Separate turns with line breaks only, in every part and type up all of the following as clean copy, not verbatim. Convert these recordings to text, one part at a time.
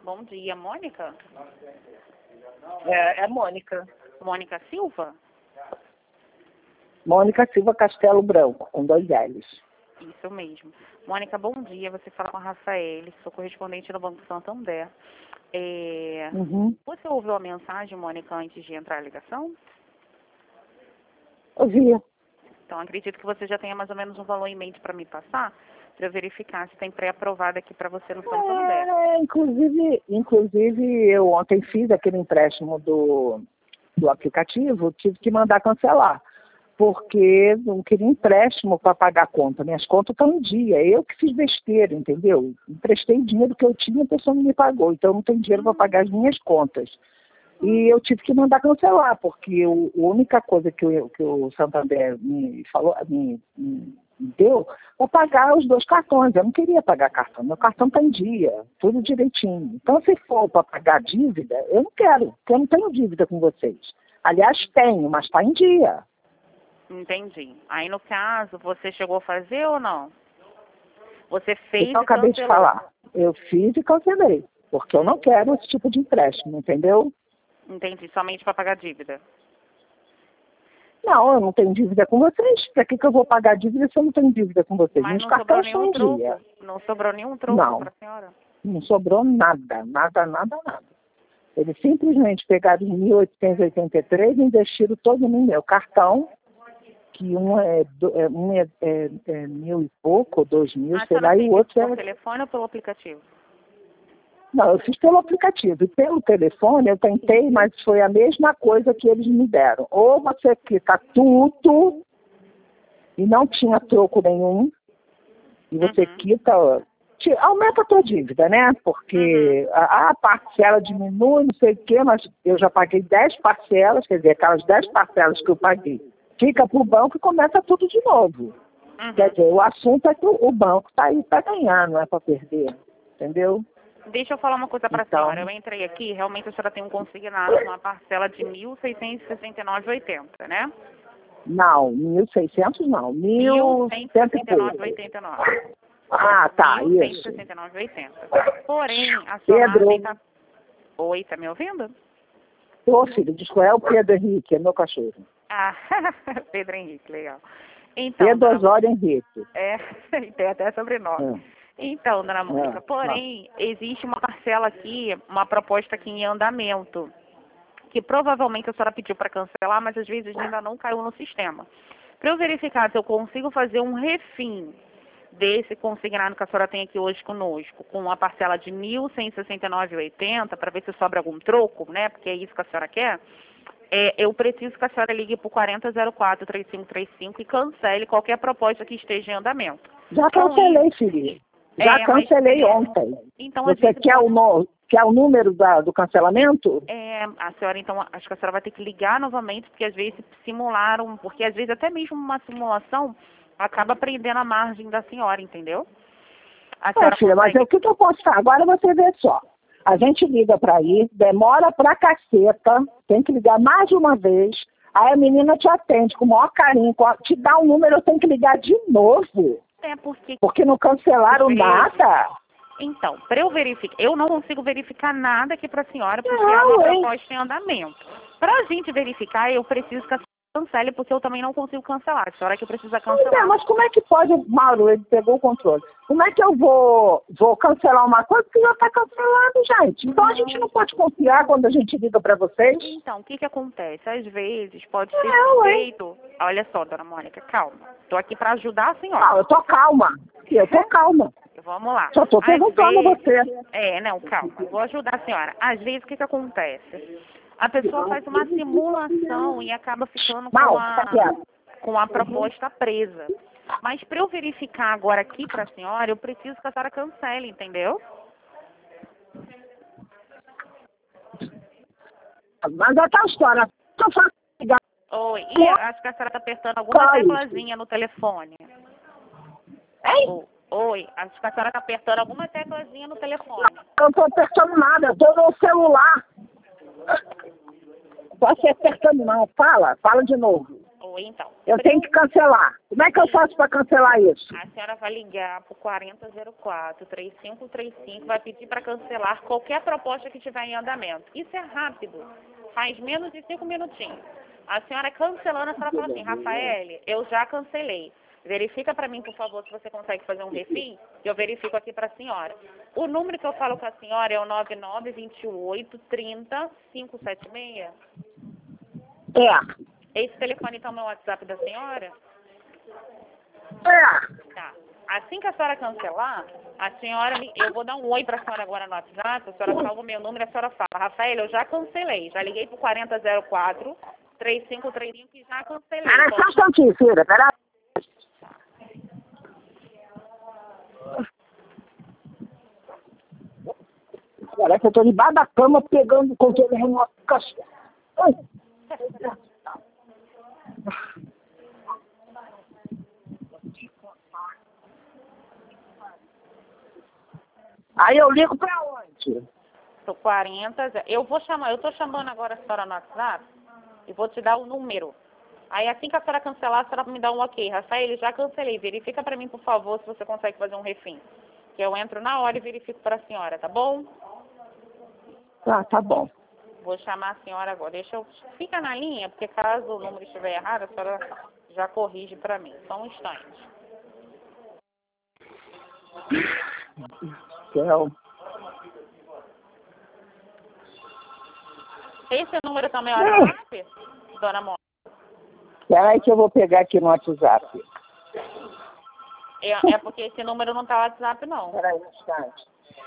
Bom dia, Mônica?
É Mônica.
Mônica Silva?
Mônica Silva Castelo Branco, com 2 L's.
Isso mesmo. Mônica, bom dia. Você fala com a Rafael, sou correspondente do Banco Santander. Você ouviu a mensagem, Mônica, antes de entrar a ligação?
Ouvi.
Então, acredito que você já tenha mais ou menos um valor em mente para me passar, para eu verificar se tem pré-aprovado aqui para você no Santander.
Inclusive, eu ontem fiz aquele empréstimo do aplicativo, tive que mandar cancelar, porque não queria empréstimo para pagar a conta. Minhas contas estão em dia. Eu que fiz besteira, entendeu? Emprestei dinheiro que eu tinha, a pessoa não me pagou. Então, eu não tenho dinheiro para pagar as minhas contas. E eu tive que mandar cancelar, porque a única coisa que o Santander me falou, me deu, para pagar os 2 cartões. Eu não queria pagar cartão. Meu cartão está em dia, tudo direitinho. Então, se for para pagar dívida, eu não quero, porque eu não tenho dívida com vocês. Aliás, tenho, mas está em dia.
Entendi. Aí, no caso, você chegou a fazer ou não? Você fez
Então, eu acabei de falar. Eu fiz e cancelei, porque eu não quero esse tipo de empréstimo, entendeu?
Entendi. Somente para pagar dívida.
Não, eu não tenho dívida com vocês. Para que eu vou pagar dívida se eu não tenho dívida com vocês?
Mas
Meus
não
cartões
sobrou nenhum
estão em dia.
troco? Não sobrou nenhum troco para a senhora?
Não sobrou nada. Eles simplesmente pegaram em 1883 e investiram todo no meu cartão, que um é 1.000 e pouco, 2.000, sei lá, e o outro
pelo telefone ou pelo aplicativo?
Não, eu fiz pelo aplicativo. E pelo telefone eu tentei, mas foi a mesma coisa que eles me deram. Ou você quita tudo e não tinha troco nenhum, e você quita, aumenta a tua dívida, né? Porque a parcela diminui, não sei o quê, mas eu já paguei 10 parcelas, quer dizer, aquelas 10 parcelas que eu paguei, fica para o banco e começa tudo de novo. Quer dizer, o assunto é que o banco está aí para ganhar, não é para perder, entendeu?
Deixa eu falar uma coisa para a senhora. Eu entrei aqui, realmente a senhora tem um consignado com uma parcela de R$ 1.669,80, né?
Não, 1.600 não,
1.169,89.
Ah, tá, isso.
1.169,80. Porém, a senhora
Pedro.
Oi, tá me ouvindo?
Ô, filho, desculpa, é o Pedro Henrique, é meu cachorro.
Ah, Pedro Henrique, legal. Então,
Pedro Osório Henrique.
Tem até sobrenome. Então, dona Mônica, porém, existe uma parcela aqui, uma proposta aqui em andamento, que provavelmente a senhora pediu para cancelar, mas às vezes ainda não caiu no sistema. Para eu verificar se eu consigo fazer um refim desse consignado que a senhora tem aqui hoje conosco, com uma parcela de R$ 1.169,80, para ver se sobra algum troco, né, porque é isso que a senhora quer, eu preciso que a senhora ligue para o 4004-3535 e cancele qualquer proposta que esteja em andamento.
Já cancelei, filho. Já cancelei ontem.
Então,
você quer o número do cancelamento?
A senhora, então, acho que a senhora vai ter que ligar novamente, porque às vezes simularam, porque às vezes até mesmo uma simulação acaba prendendo a margem da senhora, entendeu?
Filha, mas o que eu posso fazer? Agora você vê só. A gente liga para ir, demora pra caceta, tem que ligar mais de uma vez, aí a menina te atende com o maior carinho, te dá um número, eu tenho que ligar de novo. Porque não cancelaram nada.
Então, para eu verificar, eu não consigo verificar nada aqui para a senhora, porque é uma proposta em andamento. Para a gente verificar, eu preciso que a senhora cancele, porque eu também não consigo cancelar. A senhora que precisa cancelar.
Mas como é que pode, Mauro, ele pegou o controle. Como é que eu vou cancelar uma coisa que já está cancelado, gente? Então a gente não pode confiar quando a gente liga para vocês.
Então, o que acontece? Às vezes pode ser feito... Olha só, dona Mônica, calma. Estou aqui para ajudar a senhora.
Não, eu tô calma.
Vamos lá.
Só estou perguntando a você.
Não, calma. Vou ajudar a senhora. Às vezes, o que acontece? A pessoa faz uma simulação e acaba ficando com a proposta presa. Mas para eu verificar agora aqui para a senhora, eu preciso que a senhora cancele, entendeu?
Mas é tal história. Eu faço...
Oi, e acho que a senhora está apertando alguma teclazinha no telefone.
Hein?
Oi, acho que a senhora está apertando alguma teclazinha no telefone.
Eu não estou apertando nada, eu estou no celular. Não posso apertando não. Fala de novo.
Então.
Eu tenho que cancelar. Como é que eu faço para cancelar isso?
A senhora vai ligar pro 4004-3535, vai pedir para cancelar qualquer proposta que tiver em andamento. Isso é rápido, faz menos de 5 minutinhos. A senhora cancelando, a senhora fala assim, Rafael, eu já cancelei. Verifica para mim, por favor, se você consegue fazer um refim, e eu verifico aqui para a senhora. O número que eu falo com a senhora é o 992830-576.
É.
Esse telefone, então, é o WhatsApp da senhora?
É.
Tá. Assim que a senhora cancelar, a senhora, eu vou dar um oi para a senhora agora no WhatsApp, a senhora salva o meu número e a senhora fala, Rafael, eu já cancelei, já liguei pro 4004-3535 e já cancelei.
Pera só um instantinho, filha, pera. Agora que eu tô debaixo da cama pegando o controle remoto do cachorro. Aí eu ligo pra onde?
Pro 40, eu tô chamando agora a senhora no WhatsApp e vou te dar o número. Aí assim que a senhora cancelar, a senhora me dá um ok. Rafael, já cancelei, verifica pra mim, por favor, se você consegue fazer um refim. Que eu entro na hora e verifico pra senhora, tá bom?
Tá bom.
Vou chamar a senhora agora. Fica na linha, porque caso o número estiver errado, a senhora já corrige pra mim. Só um instante.
Então,
Esse número também é o WhatsApp, dona Mônica?
peraí que eu vou pegar aqui no WhatsApp.
É porque esse número não tá no WhatsApp, não.
Peraí um instante.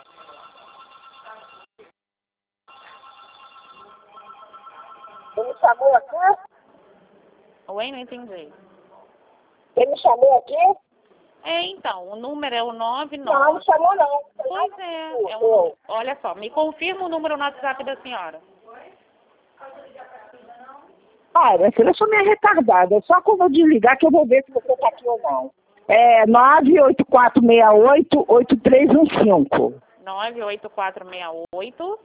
Ele me chamou aqui?
Oi, não entendi.
Ele me chamou aqui?
Então, o número é o 99...
Não me chamou não.
Pois é. Olha só, me confirma o número no WhatsApp da senhora.
Minha filha, eu sou meio retardada. Só que eu vou desligar que eu vou ver se você tá aqui ou não. É 98468-8315.
98468...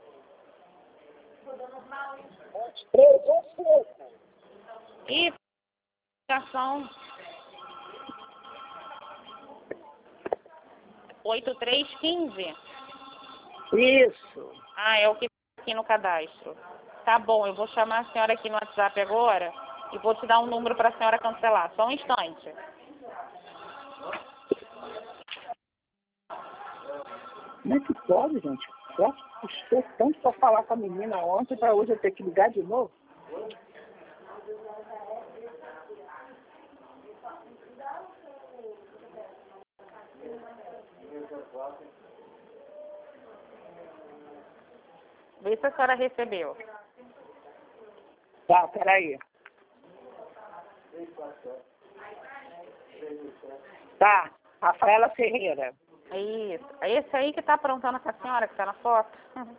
8315.
E ligação 8315.
Isso.
É o que tá aqui no cadastro. Tá bom, eu vou chamar a senhora aqui no WhatsApp agora e vou te dar um número para a senhora cancelar. Só um instante.
Como é que pode, gente? Eu custou tanto para falar com a menina ontem para hoje eu ter que ligar de novo.
Vê se a senhora recebeu.
Tá, peraí. Tá, Rafaela Ferreira.
Isso. É esse aí que tá aprontando com a senhora, que tá na foto?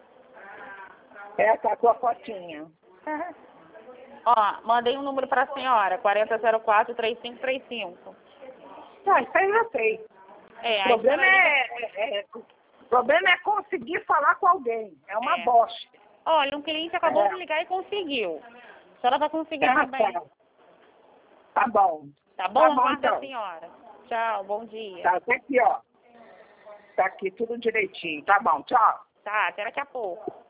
Tá com a fotinha.
Ó, mandei um número pra senhora, 4004-3535.
Tá, isso aí eu já sei.
Aí
O problema
senhora
o problema é conseguir falar com alguém. É uma bosta.
Olha, um cliente acabou de ligar e conseguiu. A senhora vai conseguir também.
Tá bom.
Tá bom?
Tá bom,
Aguarda
então.
a senhora. Tchau, bom dia.
Tá aqui, ó. Tá aqui tudo direitinho. Tá bom, tchau.
Tá, até daqui a pouco.